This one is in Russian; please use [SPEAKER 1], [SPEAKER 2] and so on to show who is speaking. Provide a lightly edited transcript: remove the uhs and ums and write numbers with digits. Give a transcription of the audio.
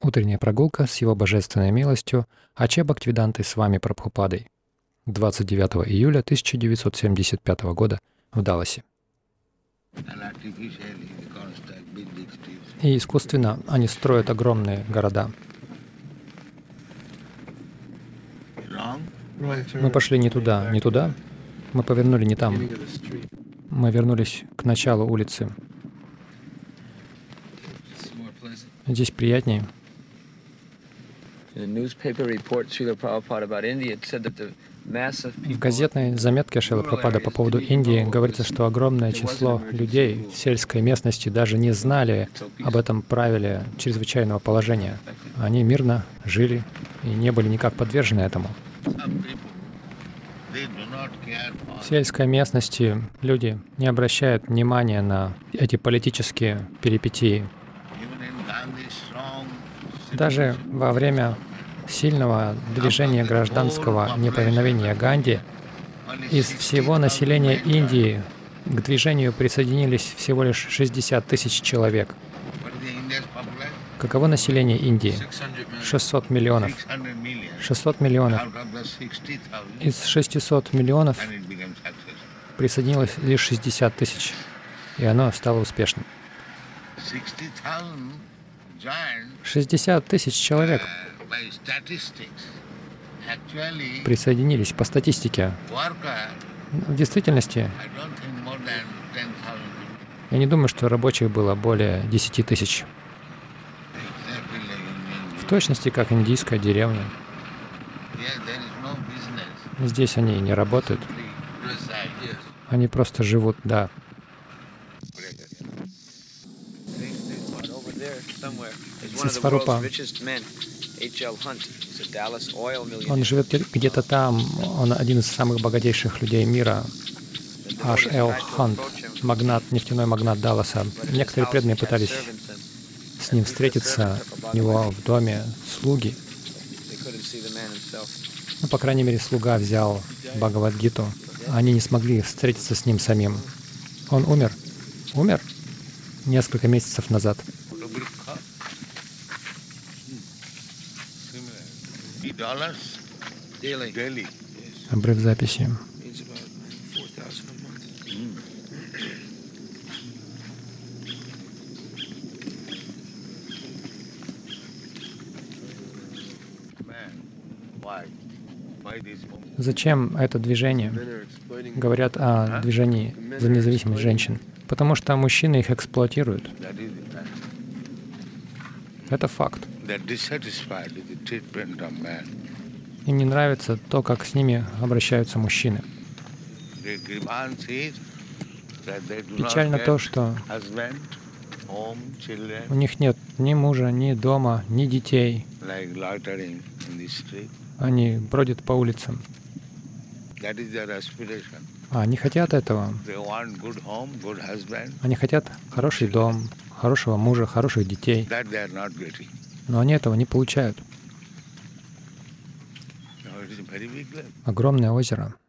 [SPEAKER 1] Утренняя прогулка с его божественной милостью Аче Бхактивиданты с вами Прабхупадой. 29 июля 1975 года в Далласе. И искусственно они строят огромные города. Мы пошли не туда, не туда. Мы повернули не там. Мы вернулись к началу улицы. Здесь приятнее. В газетной заметке Шрилы Прабхупады по поводу Индии говорится, что огромное число людей в сельской местности даже не знали об этом правиле чрезвычайного положения. Они мирно жили и не были никак подвержены этому. В сельской местности люди не обращают внимания на эти политические перипетии. Даже во время сильного движения гражданского неповиновения Ганди из всего населения Индии к движению присоединились всего лишь 60 тысяч человек. Каково население Индии? 600 миллионов. 600 миллионов. Из 600 миллионов присоединилось лишь 60 тысяч, и оно стало успешным. 60 тысяч человек присоединились по статистике. В действительности, я не думаю, что рабочих было более 10 тысяч. В точности, как индийская деревня. Здесь они не работают. Они просто живут, да. Сварупа. Он живет где-то там, он один из самых богатейших людей мира. H.L. Hunt, нефтяной магнат Далласа. Некоторые преданные пытались с ним встретиться, у него в доме слуги. Ну, по крайней мере, слуга взял Бхагавад-гиту. Они не смогли встретиться с ним самим. Он умер. Умер несколько месяцев назад. Обрыв записи. Зачем это движение? Говорят о движении за независимость женщин. Потому что мужчины их эксплуатируют. Это факт. Им не нравится то, как с ними обращаются мужчины. Печально то, что у них нет ни мужа, ни дома, ни детей. Они бродят по улицам. Они хотят этого. Они хотят хороший дом, хорошего мужа, хороших детей. Но они этого не получают. Огромное озеро.